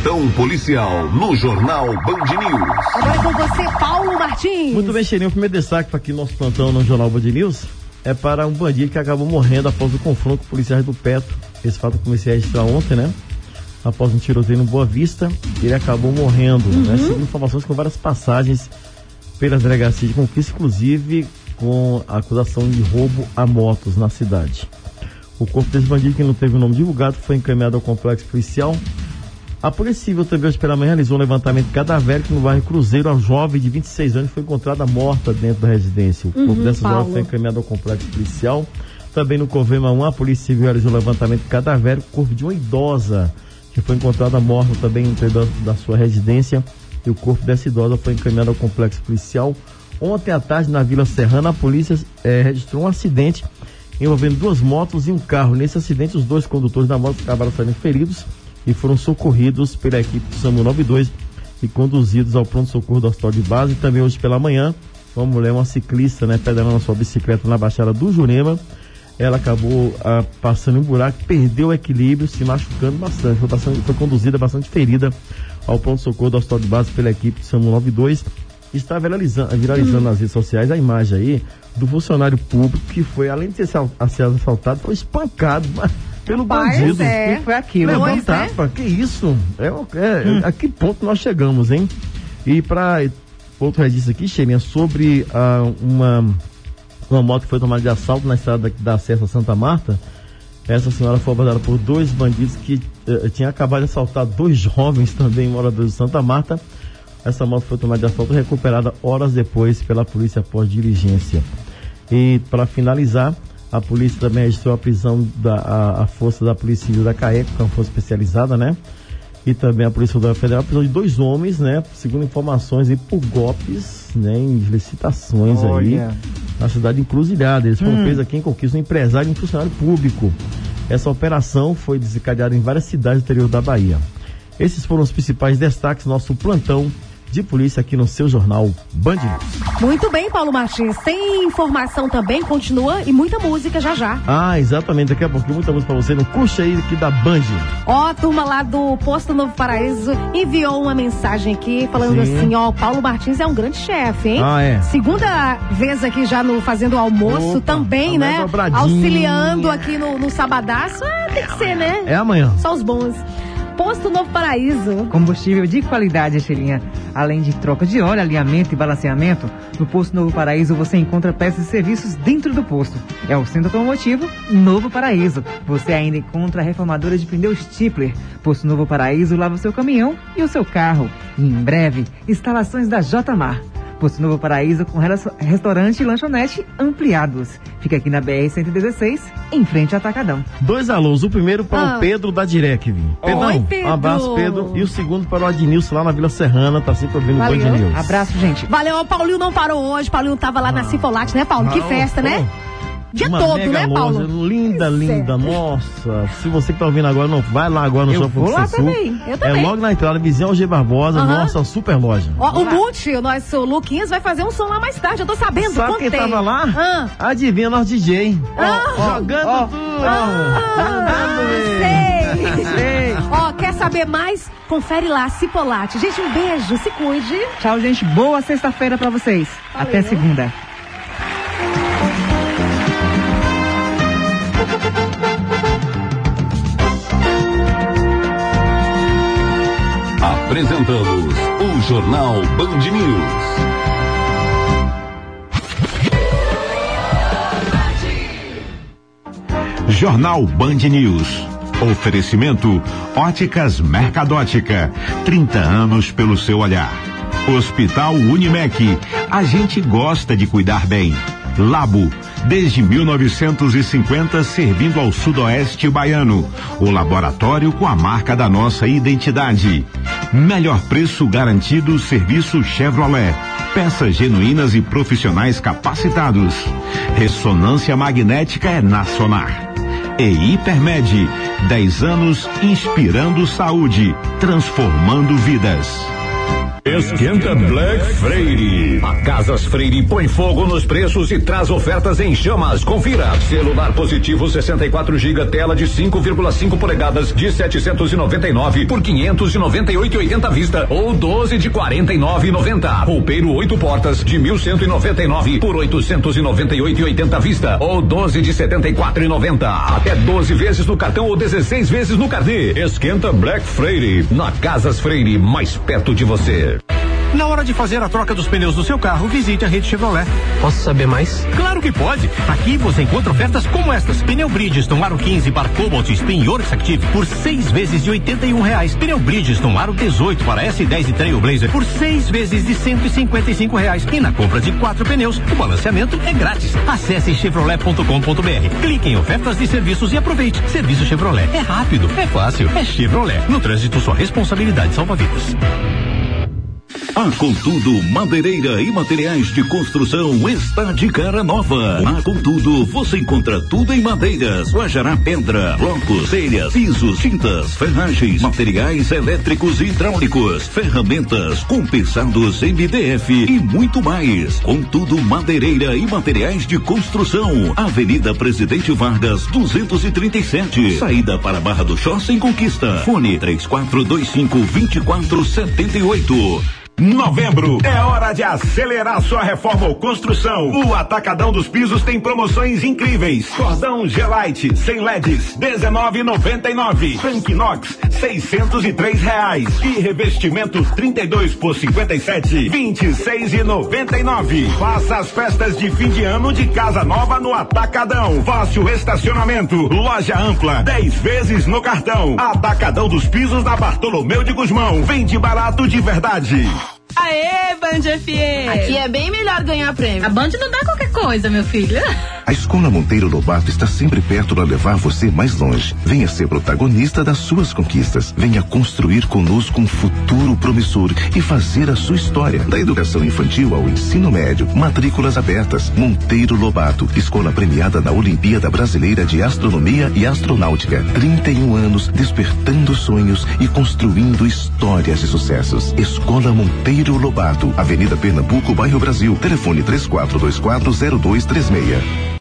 Plantão policial no Jornal Band News. Agora é com você, Paulo Martins. Muito bem, Cheirinho. O primeiro destaque para aqui no nosso plantão no Jornal Band News é para um bandido que acabou morrendo após o confronto com policiais do Petro. Esse fato eu comecei a registrar ontem, né? Após um tiroteio no Boa Vista, ele acabou morrendo, né? Segundo informações com várias passagens pelas delegacias de Conquista, inclusive com a acusação de roubo a motos na cidade. O corpo desse bandido, que não teve o nome divulgado, foi encaminhado ao complexo policial. A Polícia Civil também hoje pela manhã realizou um levantamento cadavérico no bairro Cruzeiro. A jovem de 26 anos foi encontrada morta dentro da residência. O corpo dessa jovem foi encaminhado ao complexo policial. Também no Covema 1, a Polícia Civil realizou um levantamento cadavérico. O corpo de uma idosa que foi encontrada morta também dentro da sua residência. E o corpo dessa idosa foi encaminhado ao complexo policial. Ontem à tarde, na Vila Serrana, a polícia registrou um acidente envolvendo duas motos e um carro. Nesse acidente, os dois condutores da moto acabaram sendo feridos e foram socorridos pela equipe do SAMU 92 e conduzidos ao pronto-socorro do hospital de base. E também hoje pela manhã, uma mulher, uma ciclista, né, pedalando a sua bicicleta na Baixada do Jurema. Ela acabou passando em um buraco, perdeu o equilíbrio, se machucando bastante. Foi conduzida bastante ferida ao pronto-socorro do hospital de base pela equipe do SAMU 92. Está viralizando nas redes sociais a imagem aí do funcionário público que foi, além de ser assaltado, foi espancado pelo bandido. Que foi aquilo? Levou tapa, que isso? A que ponto nós chegamos, hein? E para outro registro aqui, Cheirinha, sobre uma moto que foi tomada de assalto na estrada da acesso a Santa Marta. Essa senhora foi abordada por dois bandidos que tinham acabado de assaltar dois jovens também moradores de Santa Marta. Essa moto foi tomada de assalto, recuperada horas depois pela polícia após diligência. E para finalizar, a polícia também registrou a prisão da força da Polícia Civil da CAECO, que é uma força especializada, né? E também a Polícia Federal, a prisão de dois homens, né? Segundo informações aí, por golpes, né? Em licitações aí na cidade de Encruzilhada. Eles foram presos aqui em Conquista, um empresário e um funcionário público. Essa operação foi desencadeada em várias cidades do interior da Bahia. Esses foram os principais destaques do nosso plantão de polícia aqui no seu jornal Band News. Muito bem, Paulo Martins. Tem informação também, continua, e muita música já. Exatamente, daqui a pouquinho muita música pra você, no curso aí aqui da Band. A turma lá do Posto Novo Paraíso enviou uma mensagem aqui falando assim, Paulo Martins é um grande chefe, hein? Segunda vez aqui já fazendo almoço. Opa, também, né? Auxiliando aqui no sabadaço. Tem que ser, né? É amanhã. Só os bons. Posto Novo Paraíso. Combustível de qualidade, Cheirinha. Além de troca de óleo, alinhamento e balanceamento, no Posto Novo Paraíso você encontra peças e serviços dentro do posto. É o Centro Automotivo Novo Paraíso. Você ainda encontra a reformadora de pneus Tipler. Posto Novo Paraíso lava o seu caminhão e o seu carro. E em breve, instalações da J-Mar. Posto Novo Paraíso com restaurante e lanchonete ampliados. Fica aqui na BR-116, em frente ao Atacadão. 2 alôs, o primeiro para o Pedro da Direc. Oi, Pedro. Um abraço, Pedro. E o segundo para o Adnilson lá na Vila Serrana, tá sempre ouvindo o Band News. Abraço, gente. Valeu, o Paulinho não parou hoje, Paulinho tava lá na Cifolate, né, Paulo? Que festa, né? Dia todo, né, Paulo? Linda. Nossa, se você que tá ouvindo agora, não vai lá agora no Shopping Sul. Eu também. É logo na entrada, vizinho ao G Barbosa, nossa, super loja. O Multi, o nosso Luquinhas vai fazer um som lá mais tarde, eu tô sabendo. Sabe quem tava lá? Adivinha, nosso DJ. Jogando tudo. Sei. Quer saber mais? Confere lá, Cipolate. Gente, um beijo, se cuide. Tchau, gente, boa sexta-feira pra vocês. Valeu. Até segunda. Apresentamos o Jornal Band News. Jornal Band News. Oferecimento Óticas Mercadótica. 30 anos pelo seu olhar. Hospital Unimed. A gente gosta de cuidar bem. Labo. Desde 1950, servindo ao sudoeste baiano. O laboratório com a marca da nossa identidade. Melhor preço garantido, serviço Chevrolet. Peças genuínas e profissionais capacitados. Ressonância magnética é na Sonar. E Hipermed, 10 anos inspirando saúde, transformando vidas. Esquenta Black Freire. A Casas Freire põe fogo nos preços e traz ofertas em chamas. Confira. Celular positivo 64 GB, tela de 5,5 polegadas de 799 por 598,80 à vista ou 12 de 49,90. Roupeiro 8 portas de 1.199 por 898,80 à vista ou 12 de 74,90. Até 12 vezes no cartão ou 16 vezes no carnê. Esquenta Black Freire. Na Casas Freire, mais perto de você. Na hora de fazer a troca dos pneus do seu carro, visite a rede Chevrolet. Posso saber mais? Claro que pode. Aqui você encontra ofertas como estas. Pneu Bridgestone Aro 15 para Cobalt Spin Yorks Active por 6 vezes de R$81. Pneu Bridgestone Aro 18 para S10 e Trailblazer por 6 vezes de R$155. E na compra de 4 pneus, o balanceamento é grátis. Acesse chevrolet.com.br. Clique em ofertas de serviços e aproveite. Serviço Chevrolet. É rápido, é fácil, é Chevrolet. No trânsito, sua responsabilidade salva vidas. A Contudo Madeireira e Materiais de Construção está de cara nova. A Contudo você encontra tudo em madeiras, guajará, pedra, blocos, telhas, pisos, tintas, ferragens, materiais elétricos e hidráulicos, ferramentas, compensados MDF e muito mais. Contudo Madeireira e Materiais de Construção, Avenida Presidente Vargas 237, saída para Barra do Choça em Conquista. Fone 3425-2478. Novembro é hora de acelerar sua reforma ou construção. O Atacadão dos Pisos tem promoções incríveis. Cordão Gelite sem LEDs R$19,99. Tanque Inox R$603 e revestimento 32 por 57 R$26,99. Faça as festas de fim de ano de casa nova no Atacadão. Fácil estacionamento, loja ampla, 10 vezes no cartão. Atacadão dos Pisos na Bartolomeu de Gusmão. Vende barato de verdade. Aê, Band FM! Aqui é bem melhor ganhar prêmio. A Band não dá qualquer coisa, meu filho. A Escola Monteiro Lobato está sempre perto para levar você mais longe. Venha ser protagonista das suas conquistas. Venha construir conosco um futuro promissor e fazer a sua história. Da educação infantil ao ensino médio, matrículas abertas. Monteiro Lobato, escola premiada na Olimpíada Brasileira de Astronomia e Astronáutica. 31 anos despertando sonhos e construindo histórias de sucessos. Escola Monteiro Lobato, Avenida Pernambuco, bairro Brasil. Telefone 34240236.